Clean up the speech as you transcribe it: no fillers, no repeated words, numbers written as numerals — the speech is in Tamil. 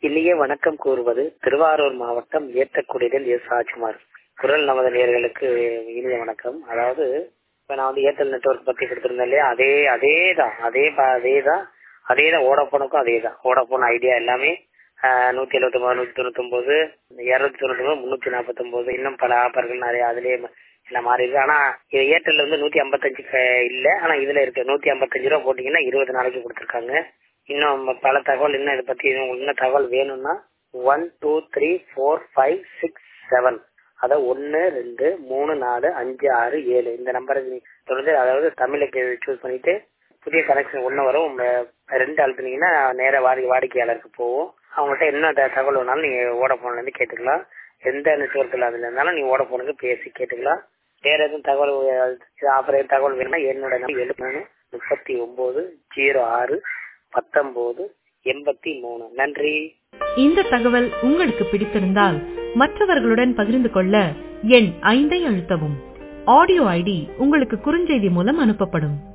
இனிய வணக்கம் கூறுவது திருவாரூர் மாவட்டம் ஏத்தக்குடியில் எஸ் ராஜ்குமார். குரல் நமது நேயர்களுக்கு இனிய வணக்கம். அதாவது இப்ப நான் வந்து ஏர்டெல் நெட்வொர்க் பத்தி கொடுத்திருந்தேன் இல்லையா, அதேதான் வோடாபோனுக்கும் அதேதான். வோடாபோன் ஐடியா எல்லாமே 179, 199, 299, 349, இன்னும் பல ஆப்பர்கள் நிறைய அதுலயே எல்லாம் மாறி இருக்கு. ஆனா ஏர்டெல்ல வந்து 155 இல்ல, ஆனா இதுல இருக்கு. 155 ரூபா போட்டீங்கன்னா 20 நாளைக்கு கொடுத்துருக்காங்க. இன்னும் பல தகவல் இன்னும் இதை பத்தி இன்னும் தகவல் வேணும்னா 1 2 3 4 5 6 7 அதாவது 1 2 3 4 5 6 7 இந்த நம்பருக்கு தொடர்ந்து, அதாவது தமிழுக்கு சூஸ் பண்ணிட்டு புதிய கனெக்ஷன் ஒண்ணு வரும். 2 அழுத்தினீங்கன்னா நேர வாடிக்கையாளருக்கு போகும். அவங்கள்ட்ட என்ன தகவல் வேணாலும் நீங்க வோடாபோன்ல இருந்து கேட்டுக்கலாம். எந்த நெட்வொர்க்ல அதுல இருந்தாலும் நீங்க வோடாபோனுக்கு பேசி கேட்டுக்கலாம். வேற எதுவும் தகவல் ஆஃபர் தகவல் வேணும்னா என்னோட நம்பர் 73 39 06 19 83. நன்றி. இந்த தகவல் உங்களுக்கு பிடித்திருந்தால் மற்றவர்களுடன் பகிர்ந்து கொள்ள எண் 5 அழுத்தவும். ஆடியோ ஐடி உங்களுக்கு குறுஞ்செய்தி மூலம் அனுப்பப்படும்.